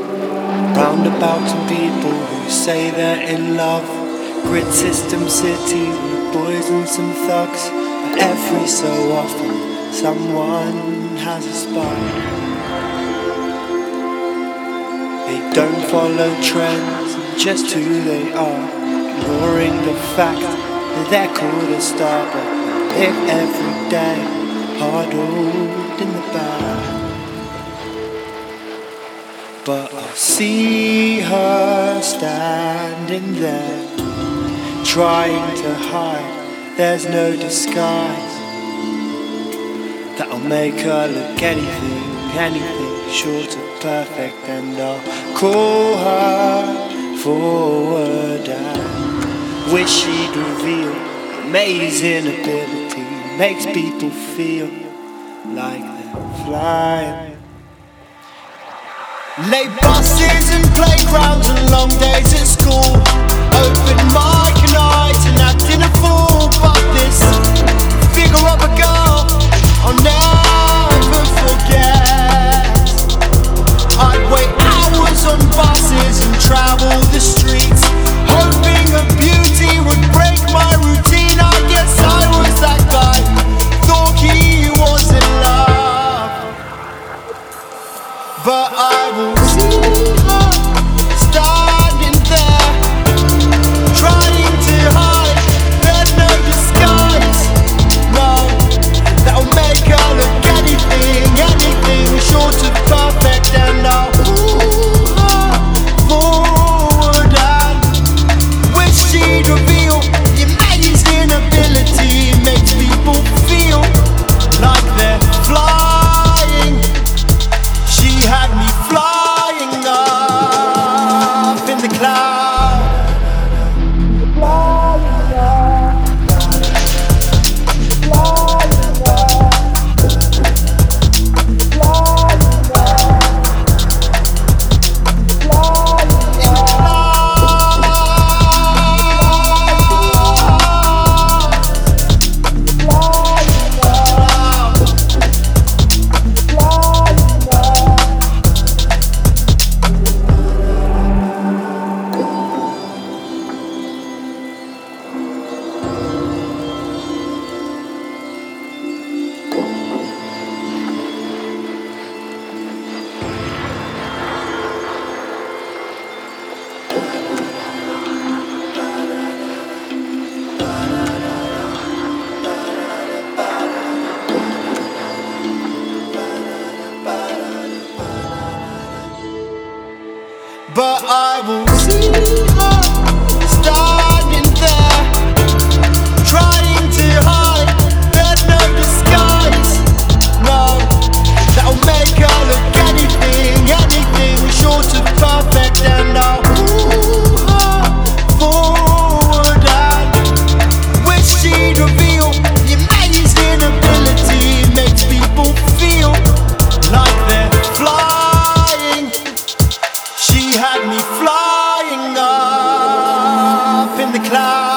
Roundabouts and people who say they're in love. Grid system cities with boys and some thugs. But every so often someone has a spark. They don't follow trends, just who they are, ignoring the fact that they're called a star. But they live every day huddled in the back. But I see her standing there, trying to hide, there's no disguise that'll make her look anything short of perfect. And I'll call her forward and wish she'd reveal amazing ability, makes people feel like they're flying. Late buses and playgrounds and long days at school, open mic night and acting a fool. But this figure of a girl I'll never forget. I'd wait hours on buses and travel the streets, hoping a beauty would break my routine. I guess I was that guy, thought he was in love. But I will see her standing there, trying to hide, there's no disguise, no, that'll make her look anything short of perfect. And I'll pull her forward and wish she'd reveal the amazing ability, makes people feel like they're flying. She had me flying up in the cloud. But I will see her standing there, trying to hide, there's no disguise, no, that'll make her look anything short of perfect. And I'll pull her forward and wish she'd reveal the amazing ability, makes people feel like they're flying. She had me flying up in the clouds.